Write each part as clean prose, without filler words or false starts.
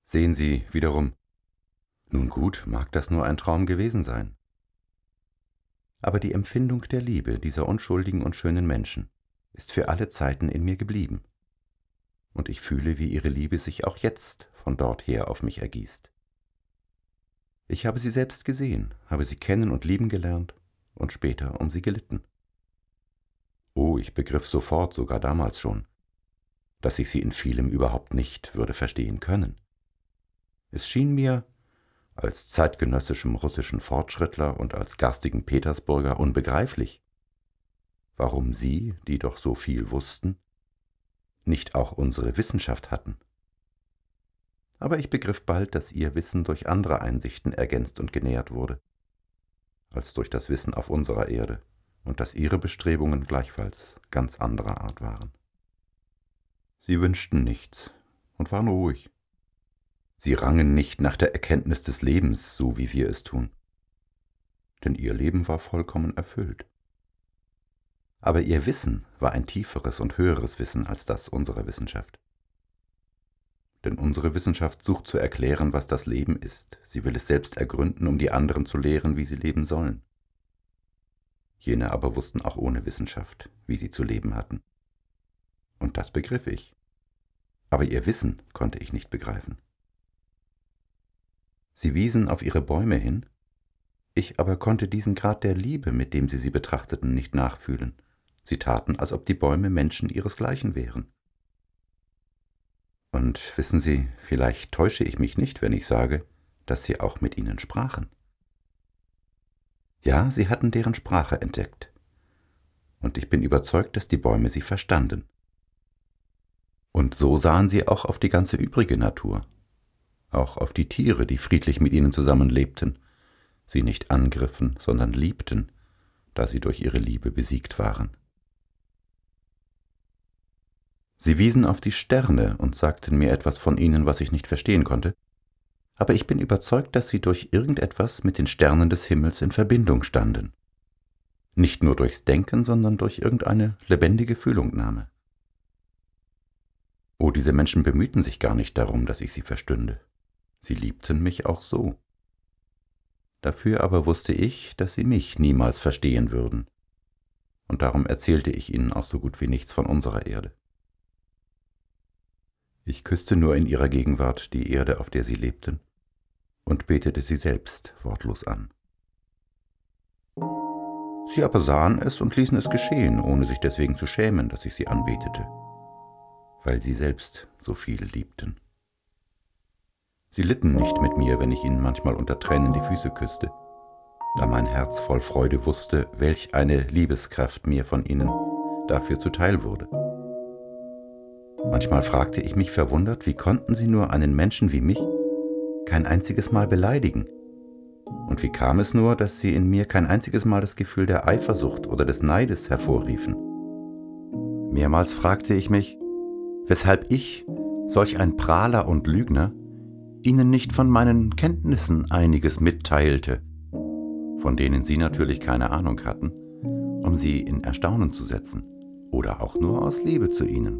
Sehen Sie wiederum, nun gut, mag das nur ein Traum gewesen sein. Aber die Empfindung der Liebe dieser unschuldigen und schönen Menschen ist für alle Zeiten in mir geblieben. Und ich fühle, wie ihre Liebe sich auch jetzt von dort her auf mich ergießt. Ich habe sie selbst gesehen, habe sie kennen und lieben gelernt und später um sie gelitten. Oh, ich begriff sofort, sogar damals schon, dass ich sie in vielem überhaupt nicht würde verstehen können. Es schien mir, als zeitgenössischem russischen Fortschrittler und als garstigen Petersburger unbegreiflich, warum sie, die doch so viel wussten, nicht auch unsere Wissenschaft hatten. Aber ich begriff bald, dass ihr Wissen durch andere Einsichten ergänzt und genährt wurde, als durch das Wissen auf unserer Erde, und dass ihre Bestrebungen gleichfalls ganz anderer Art waren. Sie wünschten nichts und waren ruhig. Sie rangen nicht nach der Erkenntnis des Lebens, so wie wir es tun, denn ihr Leben war vollkommen erfüllt. Aber ihr Wissen war ein tieferes und höheres Wissen als das unserer Wissenschaft. Denn unsere Wissenschaft sucht zu erklären, was das Leben ist. Sie will es selbst ergründen, um die anderen zu lehren, wie sie leben sollen. Jene aber wussten auch ohne Wissenschaft, wie sie zu leben hatten. Und das begriff ich. Aber ihr Wissen konnte ich nicht begreifen. Sie wiesen auf ihre Bäume hin, ich aber konnte diesen Grad der Liebe, mit dem sie betrachteten, nicht nachfühlen. Sie taten, als ob die Bäume Menschen ihresgleichen wären. Und wissen Sie, vielleicht täusche ich mich nicht, wenn ich sage, dass sie auch mit ihnen sprachen. Ja, sie hatten deren Sprache entdeckt. Und ich bin überzeugt, dass die Bäume sie verstanden. Und so sahen sie auch auf die ganze übrige Natur, auch auf die Tiere, die friedlich mit ihnen zusammenlebten, sie nicht angriffen, sondern liebten, da sie durch ihre Liebe besiegt waren. Sie wiesen auf die Sterne und sagten mir etwas von ihnen, was ich nicht verstehen konnte, aber ich bin überzeugt, dass sie durch irgendetwas mit den Sternen des Himmels in Verbindung standen. Nicht nur durchs Denken, sondern durch irgendeine lebendige Fühlungnahme. Oh, diese Menschen bemühten sich gar nicht darum, dass ich sie verstünde. Sie liebten mich auch so. Dafür aber wusste ich, dass sie mich niemals verstehen würden. Und darum erzählte ich ihnen auch so gut wie nichts von unserer Erde. Ich küsste nur in ihrer Gegenwart die Erde, auf der sie lebten, und betete sie selbst wortlos an. Sie aber sahen es und ließen es geschehen, ohne sich deswegen zu schämen, dass ich sie anbetete, weil sie selbst so viel liebten. Sie litten nicht mit mir, wenn ich ihnen manchmal unter Tränen die Füße küsste, da mein Herz voll Freude wusste, welch eine Liebeskraft mir von ihnen dafür zuteil wurde. Manchmal fragte ich mich verwundert, wie konnten sie nur einen Menschen wie mich kein einziges Mal beleidigen? Und wie kam es nur, dass sie in mir kein einziges Mal das Gefühl der Eifersucht oder des Neides hervorriefen? Mehrmals fragte ich mich, weshalb ich, solch ein Prahler und Lügner, ihnen nicht von meinen Kenntnissen einiges mitteilte, von denen sie natürlich keine Ahnung hatten, um sie in Erstaunen zu setzen oder auch nur aus Liebe zu ihnen.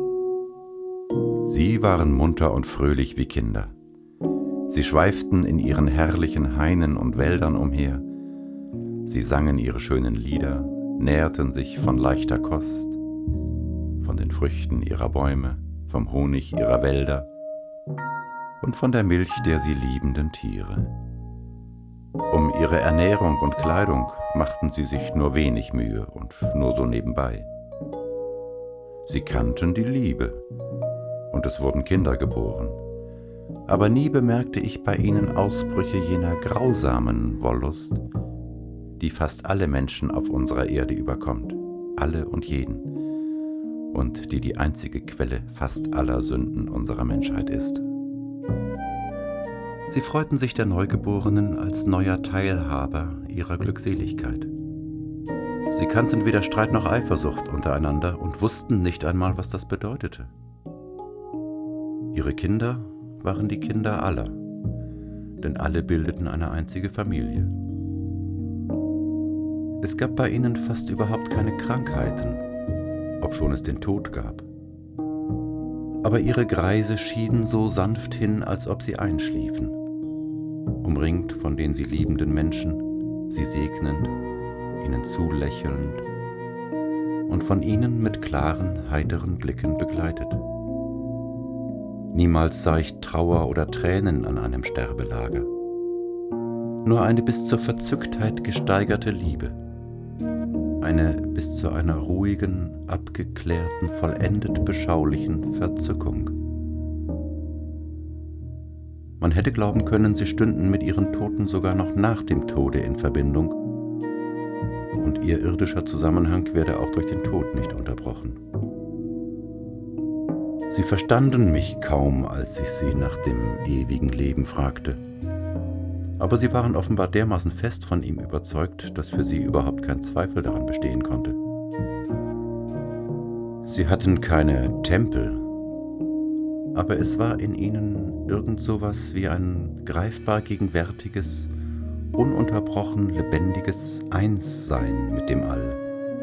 Sie waren munter und fröhlich wie Kinder. Sie schweiften in ihren herrlichen Hainen und Wäldern umher. Sie sangen ihre schönen Lieder, nährten sich von leichter Kost, von den Früchten ihrer Bäume, vom Honig ihrer Wälder und von der Milch der sie liebenden Tiere. Um ihre Ernährung und Kleidung machten sie sich nur wenig Mühe und nur so nebenbei. Sie kannten die Liebe, und es wurden Kinder geboren. Aber nie bemerkte ich bei ihnen Ausbrüche jener grausamen Wollust, die fast alle Menschen auf unserer Erde überkommt, alle und jeden, und die die einzige Quelle fast aller Sünden unserer Menschheit ist. Sie freuten sich der Neugeborenen als neuer Teilhaber ihrer Glückseligkeit. Sie kannten weder Streit noch Eifersucht untereinander und wussten nicht einmal, was das bedeutete. Ihre Kinder waren die Kinder aller, denn alle bildeten eine einzige Familie. Es gab bei ihnen fast überhaupt keine Krankheiten, obschon es den Tod gab. aber ihre Greise schieden so sanft hin, als ob sie einschliefen, umringt von den sie liebenden Menschen, sie segnend, ihnen zulächelnd und von ihnen mit klaren, heiteren Blicken begleitet. Niemals sah ich Trauer oder Tränen an einem Sterbelager, nur eine bis zur Verzücktheit gesteigerte Liebe, eine bis zu einer ruhigen, abgeklärten, vollendet beschaulichen Verzückung. Man hätte glauben können, sie stünden mit ihren Toten sogar noch nach dem Tode in Verbindung, und ihr irdischer Zusammenhang werde auch durch den Tod nicht unterbrochen. Sie verstanden mich kaum, als ich sie nach dem ewigen Leben fragte, aber sie waren offenbar dermaßen fest von ihm überzeugt, dass für sie überhaupt kein Zweifel daran bestehen konnte. Sie hatten keine Tempel, aber es war in ihnen irgend sowas wie ein greifbar gegenwärtiges, ununterbrochen lebendiges Einssein mit dem All.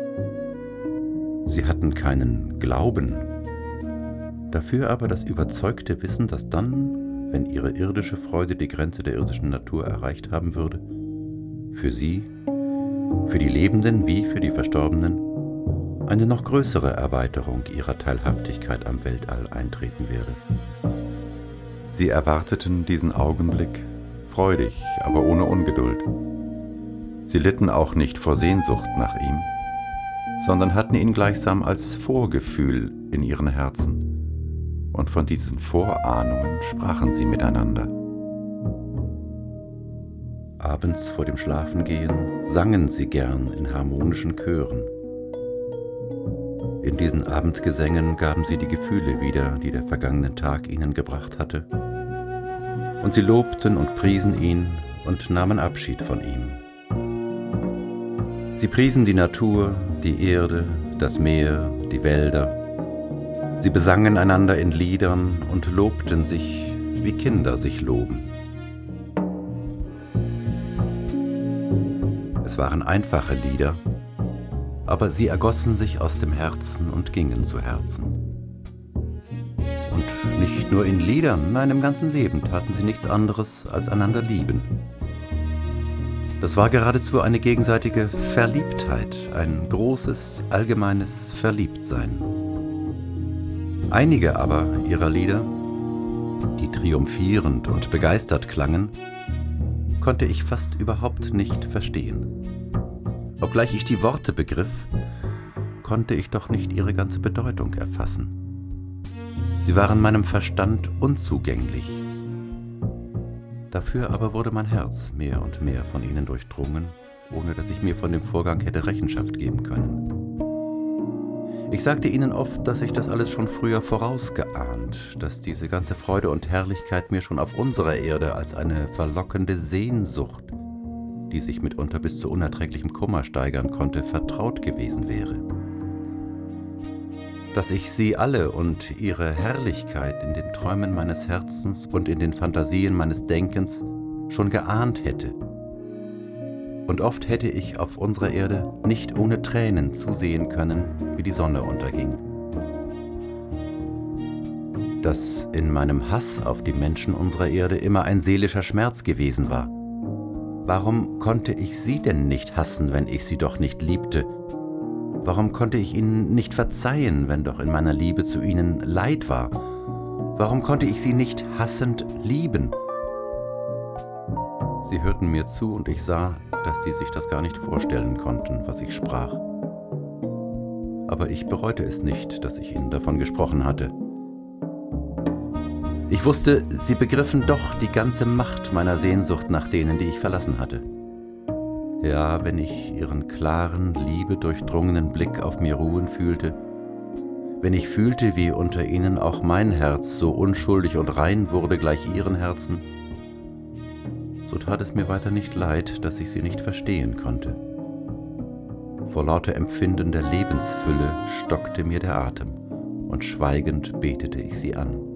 Sie hatten keinen Glauben, dafür aber das überzeugte Wissen, dass dann, wenn ihre irdische Freude die Grenze der irdischen Natur erreicht haben würde, für sie, für die Lebenden wie für die Verstorbenen, eine noch größere Erweiterung ihrer Teilhaftigkeit am Weltall eintreten werde. Sie erwarteten diesen Augenblick, freudig, aber ohne Ungeduld. Sie litten auch nicht vor Sehnsucht nach ihm, sondern hatten ihn gleichsam als Vorgefühl in ihren Herzen, und von diesen Vorahnungen sprachen sie miteinander. Abends vor dem Schlafengehen sangen sie gern in harmonischen Chören. In diesen Abendgesängen gaben sie die Gefühle wieder, die der vergangene Tag ihnen gebracht hatte, und sie lobten und priesen ihn und nahmen Abschied von ihm. Sie priesen die Natur, die Erde, das Meer, die Wälder. Sie besangen einander in Liedern und lobten sich, wie Kinder sich loben. Es waren einfache Lieder, aber sie ergossen sich aus dem Herzen und gingen zu Herzen. Und nicht nur in Liedern, nein, im ganzen Leben taten sie nichts anderes als einander lieben. Das war geradezu eine gegenseitige Verliebtheit, ein großes, allgemeines Verliebtsein. Einige aber ihrer Lieder, die triumphierend und begeistert klangen, konnte ich fast überhaupt nicht verstehen. Obgleich ich die Worte begriff, konnte ich doch nicht ihre ganze Bedeutung erfassen. Sie waren meinem Verstand unzugänglich. Dafür aber wurde mein Herz mehr und mehr von ihnen durchdrungen, ohne dass ich mir von dem Vorgang hätte Rechenschaft geben können. Ich sagte ihnen oft, dass ich das alles schon früher vorausgeahnt, dass diese ganze Freude und Herrlichkeit mir schon auf unserer Erde als eine verlockende Sehnsucht, die sich mitunter bis zu unerträglichem Kummer steigern konnte, vertraut gewesen wäre. Dass ich sie alle und ihre Herrlichkeit in den Träumen meines Herzens und in den Fantasien meines Denkens schon geahnt hätte. Und oft hätte ich auf unserer Erde nicht ohne Tränen zusehen können, wie die Sonne unterging. Dass in meinem Hass auf die Menschen unserer Erde immer ein seelischer Schmerz gewesen war. Warum konnte ich sie denn nicht hassen, wenn ich sie doch nicht liebte? Warum konnte ich ihnen nicht verzeihen, wenn doch in meiner Liebe zu ihnen Leid war? Warum konnte ich sie nicht hassend lieben? Sie hörten mir zu und ich sah, dass sie sich das gar nicht vorstellen konnten, was ich sprach. Aber ich bereute es nicht, dass ich ihnen davon gesprochen hatte. Ich wusste, sie begriffen doch die ganze Macht meiner Sehnsucht nach denen, die ich verlassen hatte. Ja, wenn ich ihren klaren, liebedurchdrungenen Blick auf mir ruhen fühlte, wenn ich fühlte, wie unter ihnen auch mein Herz so unschuldig und rein wurde gleich ihren Herzen, so tat es mir weiter nicht leid, dass ich sie nicht verstehen konnte. Vor lauter Empfinden der Lebensfülle stockte mir der Atem, und schweigend betete ich sie an.